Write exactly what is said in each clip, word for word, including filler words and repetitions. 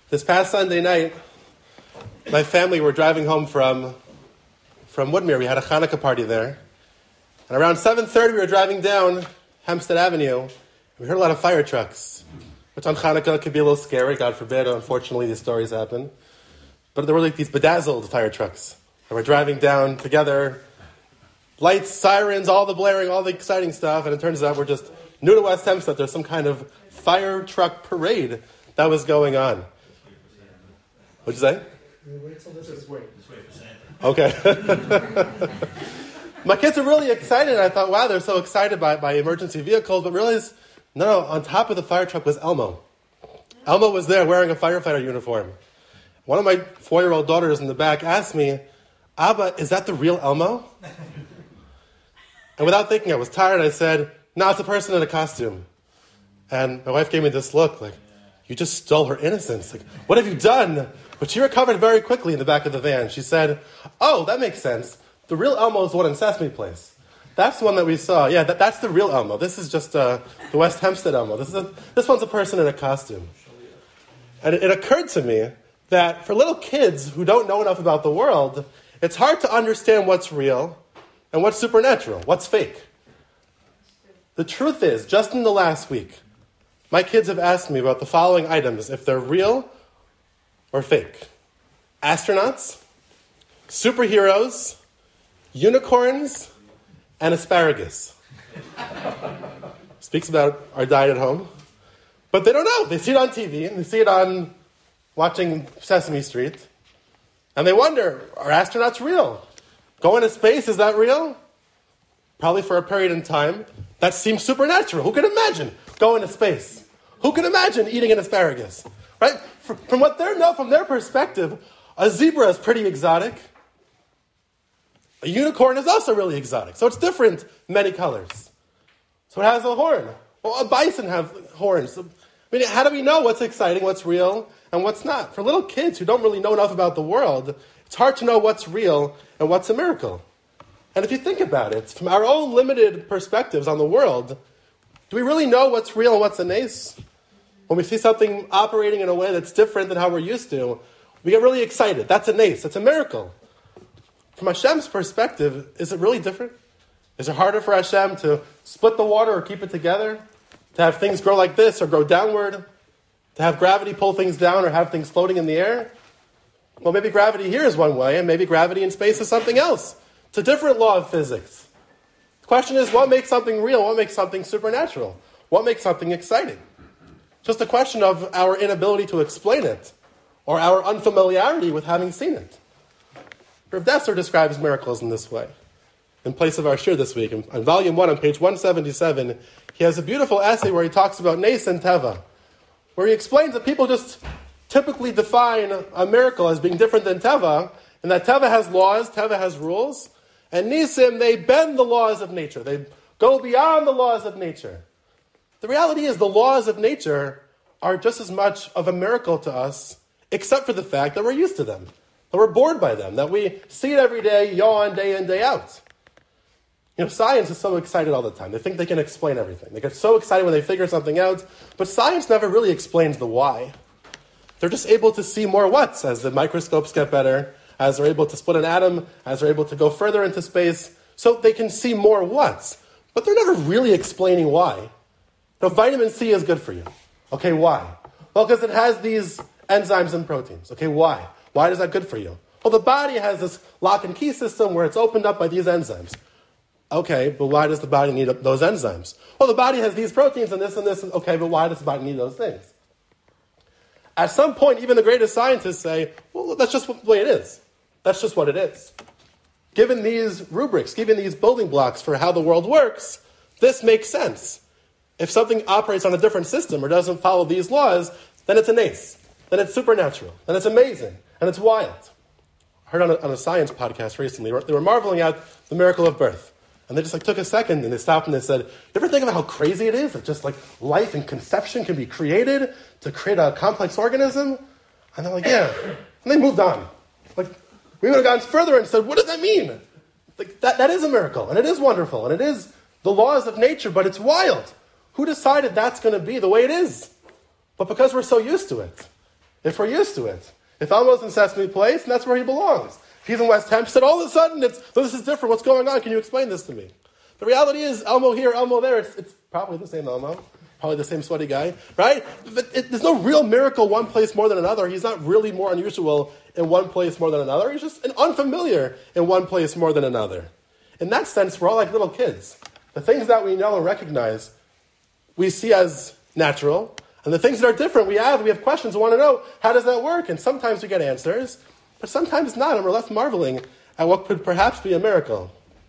This past Sunday night, my family were driving home from from Woodmere. We had a Hanukkah party there. And around seven thirty, we were driving down Hempstead Avenue. And we heard a lot of fire trucks, which on Hanukkah could be a little scary. God forbid, unfortunately, these stories happen. But there were like these bedazzled fire trucks. And we're driving down together, lights, sirens, all the blaring, all the exciting stuff. And it turns out we're just new to West Hempstead. There's some kind of fire truck parade that was going on. What'd you say? Wait till this is wait. Okay. My kids are really excited. I thought, wow, they're so excited by, by emergency vehicles, but realized, no, no, on top of the fire truck was Elmo. Elmo was there wearing a firefighter uniform. One of my four-year-old daughters in the back asked me, Abba, is that the real Elmo? And without thinking, I was tired, I said, no, it's a person in a costume. And my wife gave me this look, like, you just stole her innocence. Like, what have you done? But she recovered very quickly in the back of the van. She said, oh, that makes sense. The real Elmo is the one in Sesame Place. That's the one that we saw. Yeah, that, that's the real Elmo. This is just uh, the West Hempstead Elmo. This is a, this one's a person in a costume. And it, it occurred to me that for little kids who don't know enough about the world, it's hard to understand what's real and what's supernatural, what's fake. The truth is, just in the last week, my kids have asked me about the following items, if they're real or fake. Astronauts, superheroes, unicorns, and asparagus. Speaks about our diet at home. But they don't know. They see it on T V, and they see it on watching Sesame Street. And they wonder, are astronauts real? Going to space, is that real? Probably for a period in time. That seems supernatural. Who could imagine going to space? Who could imagine eating an asparagus? Right? From what they know, from their perspective, a zebra is pretty exotic. A unicorn is also really exotic. So it's different, many colors. So it has a horn. Well, a bison has horns. I mean, how do we know what's exciting, what's real, and what's not? For little kids who don't really know enough about the world, it's hard to know what's real and what's a miracle. And if you think about it, from our own limited perspectives on the world, do we really know what's real and what's a nace? When we see something operating in a way that's different than how we're used to, we get really excited. That's a nace. That's a miracle. From Hashem's perspective, is it really different? Is it harder for Hashem to split the water or keep it together? To have things grow like this or grow downward? To have gravity pull things down or have things floating in the air? Well, maybe gravity here is one way, and maybe gravity in space is something else. It's a different law of physics. The question is, what makes something real? What makes something supernatural? What makes something exciting? Just a question of our inability to explain it, or our unfamiliarity with having seen it. Rav Dessler describes miracles in this way. In place of our shir this week, on volume one, on page one seventy-seven, he has a beautiful essay where he talks about Nes and Teva, where he explains that people just typically define a miracle as being different than Teva, and that Teva has laws, Teva has rules, and Nisim, they bend the laws of nature. They go beyond the laws of nature. The reality is the laws of nature are just as much of a miracle to us, except for the fact that we're used to them, that we're bored by them, that we see it every day, yawn day in, day out. You know, science is so excited all the time. They think they can explain everything. They get so excited when they figure something out, but science never really explains the why. They're just able to see more what's as the microscopes get better, as they're able to split an atom, as they're able to go further into space, so they can see more what's. But they're never really explaining why. Now, vitamin C is good for you. Okay, why? Well, because it has these enzymes and proteins. Okay, why? Why is that good for you? Well, the body has this lock and key system where it's opened up by these enzymes. Okay, but why does the body need those enzymes? Well, the body has these proteins and this and this. And, okay, but why does the body need those things? At some point, even the greatest scientists say, well, that's just the way it is. That's just what it is. Given these rubrics, given these building blocks for how the world works, this makes sense. If something operates on a different system or doesn't follow these laws, then it's a nace. Then it's supernatural. Then it's amazing. And it's wild. I heard on a, on a science podcast recently, they were marveling at the miracle of birth. And they just like took a second and they stopped and they said, you ever think about how crazy it is that just like life and conception can be created to create a complex organism? And they're like, yeah. And they moved on. Like, we would have gone further and said, what does that mean? Like, that, that is a miracle, and it is wonderful, and it is the laws of nature, but it's wild. Who decided that's going to be the way it is? But because we're so used to it, if we're used to it. If Elmo's in Sesame Place, and that's where he belongs. If he's in West Hempstead, all of a sudden, it's, oh, this is different. What's going on? Can you explain this to me? The reality is, Elmo here, Elmo there, it's, it's probably the same Elmo. Probably the same sweaty guy, right? But it, there's no real miracle one place more than another. He's not really more unusual in one place more than another. He's just an unfamiliar in one place more than another. In that sense, we're all like little kids. The things that we know and recognize, we see as natural. And the things that are different, we have, we have questions, we want to know, how does that work? And sometimes we get answers, but sometimes not, and we're left marveling at what could perhaps be a miracle.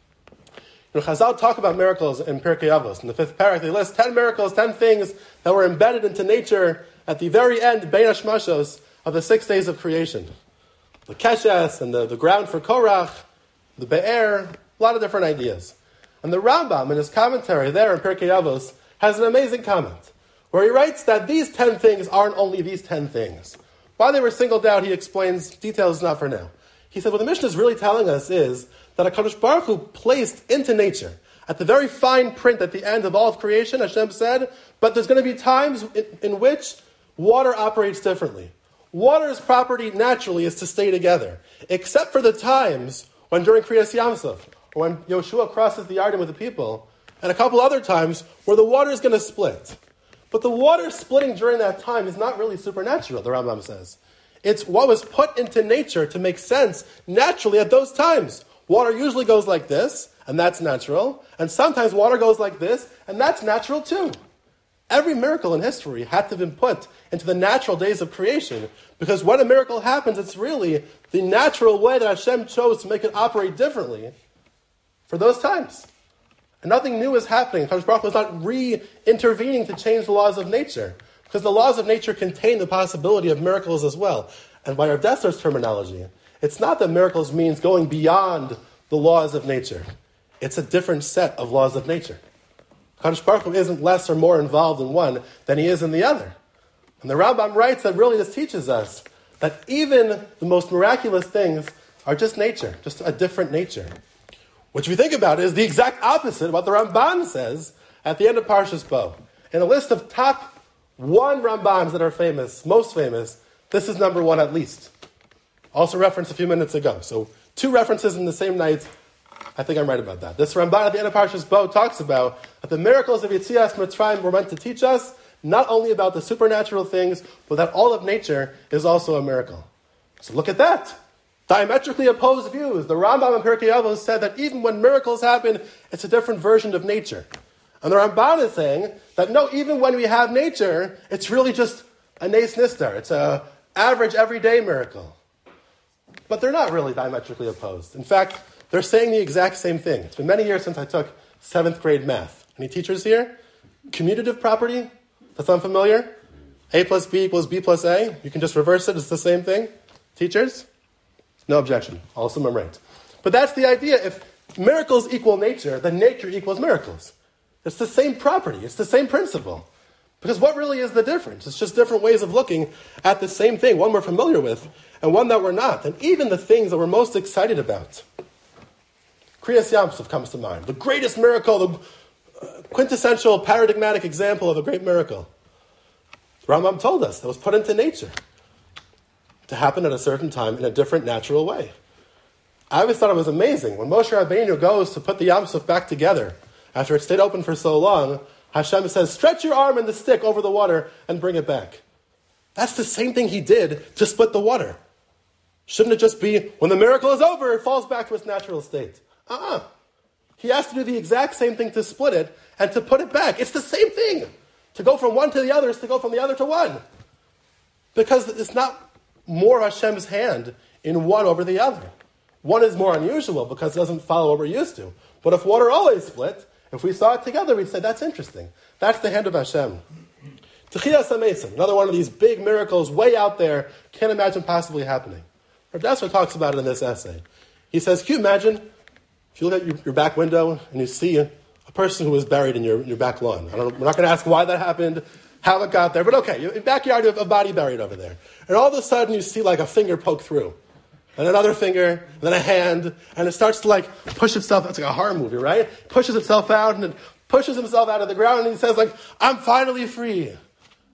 You know, Chazal talk about miracles in Pirkei Avos. In the fifth parak, they list ten miracles, ten things that were embedded into nature at the very end, Bein Hashmashos, of the six days of creation. The Keshes, and the, the ground for Korach, the Be'er, a lot of different ideas. And the Rambam, in his commentary there in Pirkei Avos, has an amazing comment, where he writes that these ten things aren't only these ten things. Why they were singled out, he explains, details not for now. He said, what the Mishnah is really telling us is that HaKadosh Baruch Hu placed into nature, at the very fine print at the end of all of creation, Hashem said, but there's going to be times in, in which water operates differently. Water's property naturally is to stay together, except for the times when during Kriyas Yamsuf, or when Yoshua crosses the Yarden with the people, and a couple other times where the water is going to split. But the water splitting during that time is not really supernatural, the Rambam says. It's what was put into nature to make sense naturally at those times. Water usually goes like this, and that's natural. And sometimes water goes like this, and that's natural too. Every miracle in history had to have been put into the natural days of creation, because when a miracle happens, it's really the natural way that Hashem chose to make it operate differently for those times. And nothing new is happening. HaKadosh Baruch Hu is not re-intervening to change the laws of nature, because the laws of nature contain the possibility of miracles as well. And by Rav Dessler's terminology, it's not that miracles means going beyond the laws of nature. It's a different set of laws of nature. HaKadosh Baruch Hu isn't less or more involved in one than he is in the other. And the Rambam writes that really this teaches us that even the most miraculous things are just nature, just a different nature. Which, if you think about it, is the exact opposite of what the Ramban says at the end of Parshas Bo. In a list of top one Rambans that are famous, most famous, this is number one at least. Also referenced a few minutes ago. So two references in the same night. I think I'm right about that. This Ramban at the end of Parshas Bo talks about that the miracles of Yetzias Mitzrayim were meant to teach us not only about the supernatural things, but that all of nature is also a miracle. So look at that. Diametrically opposed views. The Rambam in Pirkei Avos said that even when miracles happen, it's a different version of nature. And the Ramban is saying that no, even when we have nature, it's really just a nes nistar. It's an average, everyday miracle. But they're not really diametrically opposed. In fact, they're saying the exact same thing. It's been many years since I took seventh grade math. Any teachers here? Commutative property? That's unfamiliar? A plus B equals B plus A? You can just reverse it. It's the same thing. Teachers? No objection. I'll assume I'm right. But that's the idea. If miracles equal nature, then nature equals miracles. It's the same property. It's the same principle. Because what really is the difference? It's just different ways of looking at the same thing. One we're familiar with, and one that we're not. And even the things that we're most excited about. Kriyas Yamsuf comes to mind. The greatest miracle, the quintessential paradigmatic example of a great miracle. Rambam told us that was put into nature to happen at a certain time in a different natural way. I always thought it was amazing. When Moshe Rabbeinu goes to put the Yamsuf back together, after it stayed open for so long, Hashem says, stretch your arm and the stick over the water and bring it back. That's the same thing he did to split the water. Shouldn't it just be, when the miracle is over, it falls back to its natural state? Uh-uh. He has to do the exact same thing to split it and to put it back. It's the same thing. To go from one to the other is to go from the other to one. Because it's not more Hashem's hand in one over the other. One is more unusual because it doesn't follow what we're used to. But if water always split, if we saw it together, we'd say, that's interesting. That's the hand of Hashem. Techiyas HaMesim, another one of these big miracles way out there, can't imagine possibly happening. Rav Dessler talks about it in this essay. He says, can you imagine if you look at your, your back window and you see a, a person who was buried in your, your back lawn? I don't know, we're not going to ask why that happened, how it got there, but okay, in backyard you have a body buried over there. And all of a sudden you see like a finger poke through. And another finger, and then a hand, and it starts to like push itself, it's like a horror movie, right? Pushes itself out, and it pushes himself out of the ground, and he says like, I'm finally free.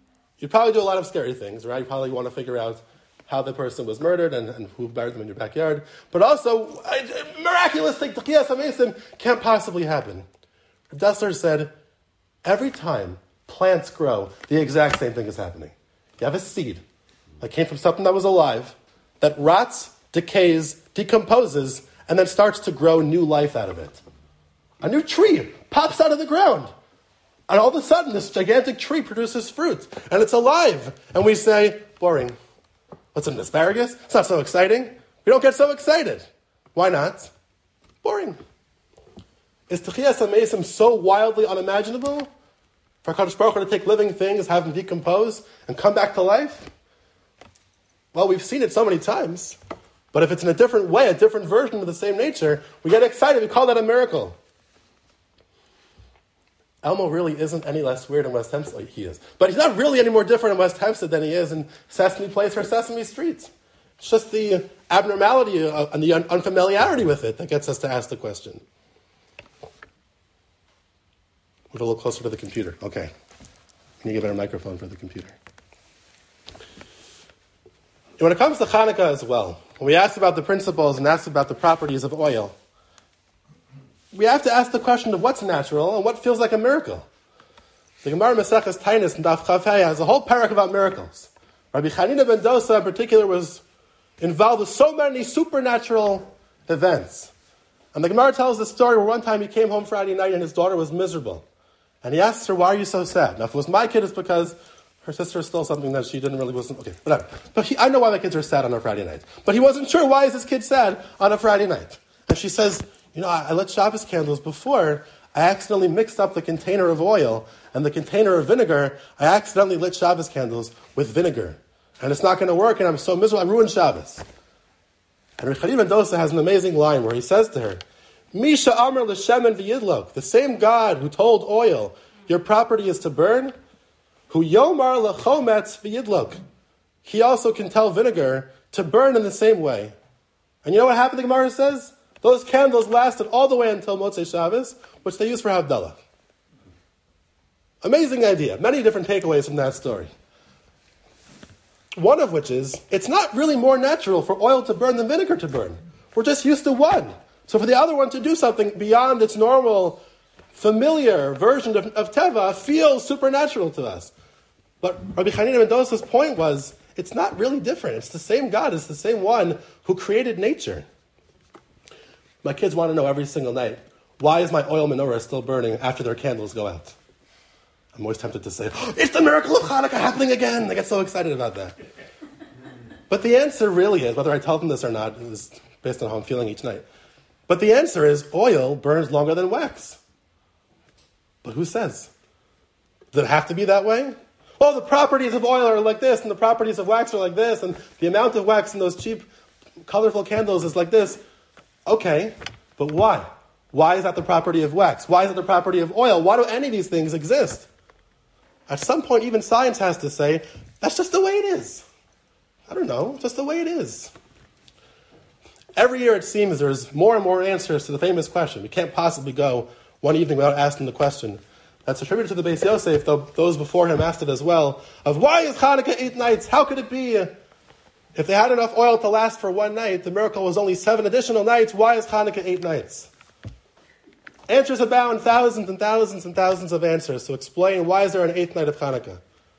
you probably do a lot of scary things, right? You probably want to figure out how the person was murdered and, and who buried them in your backyard. But also, a miraculous thing, Techiyas HaMesim, can't possibly happen. Rav Dessler said, every time plants grow, the exact same thing is happening. You have a seed that came from something that was alive, that rots, decays, decomposes, and then starts to grow new life out of it. A new tree pops out of the ground. And all of a sudden, this gigantic tree produces fruit. And it's alive. And we say, boring. What's an asparagus? It's not so exciting. We don't get so excited. Why not? Boring. Is Techiyas HaMesim so wildly unimaginable for HaKadosh Baruch Hu to take living things, have them decompose, and come back to life? Well, we've seen it so many times. But if it's in a different way, a different version of the same nature, we get excited. We call that a miracle. Elmo really isn't any less weird in West Hempstead. He is. But he's not really any more different in West Hempstead than he is in Sesame Place or Sesame Street. It's just the abnormality and the unfamiliarity with it that gets us to ask the question. Move a little closer to the computer. Okay. You need a better microphone for the computer. And when it comes to Hanukkah as well, when we ask about the principles and ask about the properties of oil, we have to ask the question of what's natural and what feels like a miracle. The Gemara Maseches Taanis in Daf Chav Hei has a whole parak about miracles. Rabbi Chanina ben Dosa in particular was involved with so many supernatural events. And the Gemara tells the story where one time he came home Friday night and his daughter was miserable. And he asked her, why are you so sad? Now if it was my kid, it's because her sister stole something that she didn't really, wasn't, okay, whatever. But he, I know why my kids are sad on a Friday night. But he wasn't sure, why is his kid sad on a Friday night? And she says, you know, I, I lit Shabbos candles before. I accidentally mixed up the container of oil and the container of vinegar. I accidentally lit Shabbos candles with vinegar. And it's not going to work, and I'm so miserable, I ruined Shabbos. And Reb Chanina ben Dosa has an amazing line where he says to her, Misha Amar l'shemen v'yidlok, the same God who told oil, your property is to burn, who yomar l'chometz v'yidlok, he also can tell vinegar to burn in the same way. And you know what happened, the Gemara says? Those candles lasted all the way until Motzei Shabbos, which they used for Havdalah. Amazing idea. Many different takeaways from that story. One of which is, it's not really more natural for oil to burn than vinegar to burn. We're just used to one. So for the other one to do something beyond its normal, familiar version of, of Teva feels supernatural to us. But Rabbi Chanina ben Dosa's point was, it's not really different. It's the same God. It's the same one who created nature. My kids want to know every single night, why is my oil menorah still burning after their candles go out? I'm always tempted to say, oh, it's the miracle of Hanukkah happening again. They get so excited about that. But the answer really is, whether I tell them this or not, is based on how I'm feeling each night. But the answer is, oil burns longer than wax. But who says? Does it have to be that way? Oh, the properties of oil are like this, and the properties of wax are like this, and the amount of wax in those cheap, colorful candles is like this. Okay, but why? Why is that the property of wax? Why is it the property of oil? Why do any of these things exist? At some point, even science has to say, that's just the way it is. I don't know, just the way it is. Every year, it seems, there's more and more answers to the famous question. We can't possibly go one evening without asking the question that's attributed to the Beis Yosef, though those before him asked it as well, of why is Hanukkah eight nights? How could it be? If they had enough oil to last for one night, the miracle was only seven additional nights. Why is Hanukkah eight nights? Answers abound, thousands and thousands and thousands of answers to explain why is there an eighth night of Hanukkah.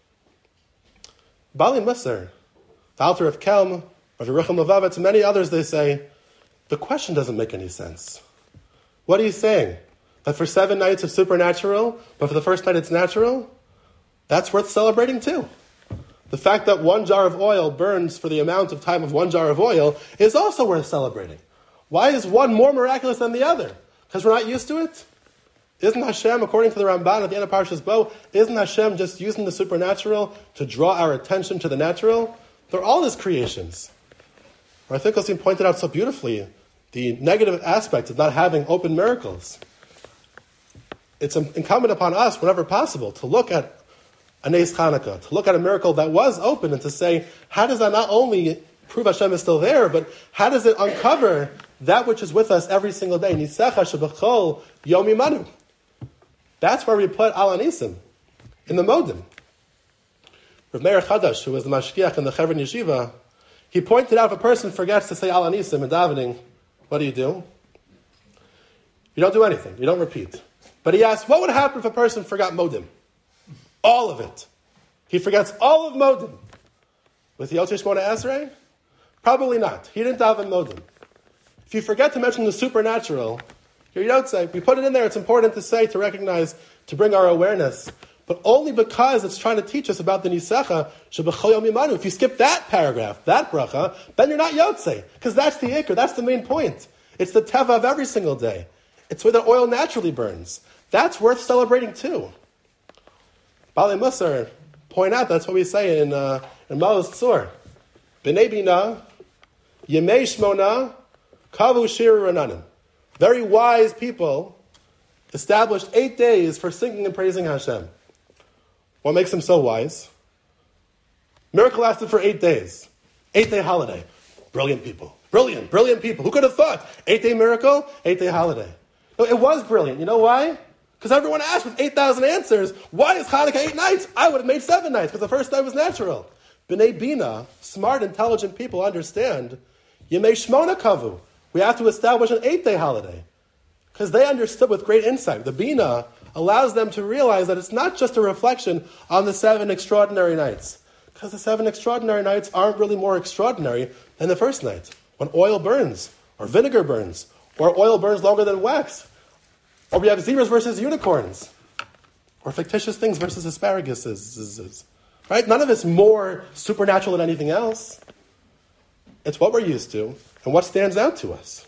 Bali Musar, the author of Kelm, Rav Yerucham Levavitz, and many others, they say, the question doesn't make any sense. What are you saying? That for seven nights it's supernatural, but for the first night it's natural? That's worth celebrating too. The fact that one jar of oil burns for the amount of time of one jar of oil is also worth celebrating. Why is one more miraculous than the other? Because we're not used to it? Isn't Hashem, according to the Ramban at the end of Parshas Bo, isn't Hashem just using the supernatural to draw our attention to the natural? They're all His creations. Or I think Osim pointed out so beautifully the negative aspect of not having open miracles. It's incumbent upon us, whenever possible, to look at a Nes Chanukah, to look at a miracle that was open and to say, how does that not only prove Hashem is still there, but how does it uncover that which is with us every single day? Nisecha shebachol yom imanu. That's where we put Al Anisim, in the Modim. Rav Meir Chadash, who was the mashgiach in the Chevron Yeshiva, he pointed out if a person forgets to say Al Anisim in davening, what do you do? You don't do anything. You don't repeat. But he asked, what would happen if a person forgot Modim? All of it. He forgets all of Modim. Was he Yotzei Shmona Esrei? Probably not. He didn't daven Modim. If you forget to mention the supernatural, you're Yotzei. We put it in there. It's important to say, to recognize, to bring our awareness. But only because it's trying to teach us about the Nisecha, Shebechol Yom Yimanu. If you skip that paragraph, that bracha, then you're not Yotzei. Because that's the Iker. That's the main point. It's the Teva of every single day. It's where the oil naturally burns. That's worth celebrating too. Baalei Musar point out, that's what we say in uh, in Maoz Tzur. B'nei Bina, Yemei Shmona, Kavu Shir Rananim. Very wise people established eight days for singing and praising Hashem. What makes them so wise? Miracle lasted for eight days. Eight-day holiday. Brilliant people. Brilliant, brilliant people. Who could have thought? Eight-day miracle, eight-day holiday. No, it was brilliant. You know why? Because everyone asked with eight thousand answers, why is Hanukkah eight nights? I would have made seven nights because the first night was natural. B'nei Bina, smart, intelligent people understand, Yemei Shmona Kavu. We have to establish an eight-day holiday. Because they understood with great insight. The Bina allows them to realize that it's not just a reflection on the seven extraordinary nights. Because the seven extraordinary nights aren't really more extraordinary than the first night. When oil burns, or vinegar burns, or oil burns longer than wax. Or we have zebras versus unicorns. Or fictitious things versus asparaguses. Right? None of it's more supernatural than anything else. It's what we're used to and what stands out to us.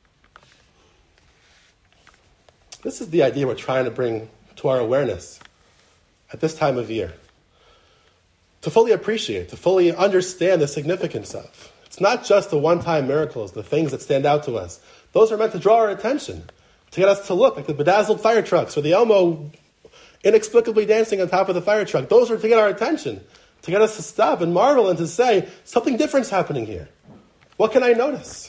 This is the idea we're trying to bring to our awareness at this time of year. To fully appreciate, to fully understand the significance of. It's not just the one-time miracles, the things that stand out to us. Those are meant to draw our attention, to get us to look like the bedazzled fire trucks or the Elmo inexplicably dancing on top of the fire truck. Those are to get our attention, to get us to stop and marvel and to say, something different's happening here. What can I notice?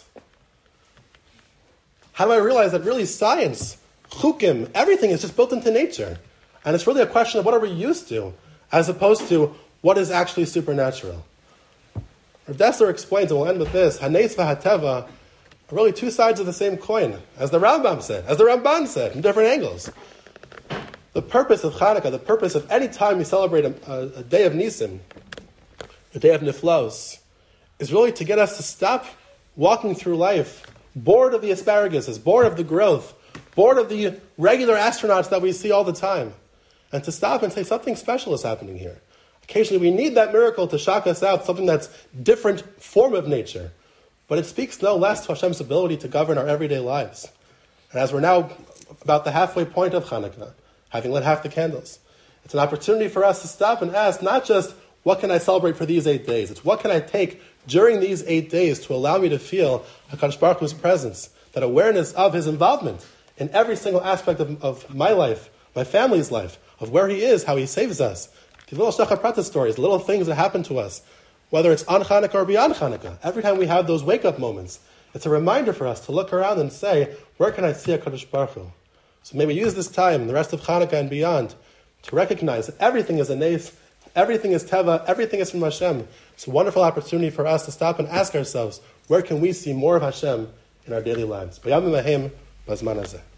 How do I realize that really science, chukim, everything is just built into nature? And it's really a question of what are we used to, as opposed to what is actually supernatural. Rav Dessler explains, and we'll end with this, Hanes v'hateva are really two sides of the same coin, as the Rambam said, as the Ramban said, from different angles. The purpose of Hanukkah, the purpose of any time we celebrate a, a, a day of Nisim, a day of Niflos, is really to get us to stop walking through life bored of the asparaguses, bored of the growth, bored of the regular astronauts that we see all the time, and to stop and say something special is happening here. Occasionally we need that miracle to shock us out, something that's different form of nature. But it speaks no less to Hashem's ability to govern our everyday lives. And as we're now about the halfway point of Hanukkah, having lit half the candles, it's an opportunity for us to stop and ask not just, what can I celebrate for these eight days? It's what can I take during these eight days to allow me to feel HaKadosh Baruch Hu's presence, that awareness of His involvement in every single aspect of, of my life, my family's life, of where He is, how He saves us. The little Shachar Prata stories, little things that happen to us, whether it's on Hanukkah or beyond Hanukkah. Every time we have those wake-up moments, it's a reminder for us to look around and say, where can I see HaKadosh Baruch Hu? So may we use this time, the rest of Hanukkah and beyond, to recognize that everything is a nes, everything is teva, everything is from Hashem. It's a wonderful opportunity for us to stop and ask ourselves, where can we see more of Hashem in our daily lives? B'yamim ahem, b'zman hazeh.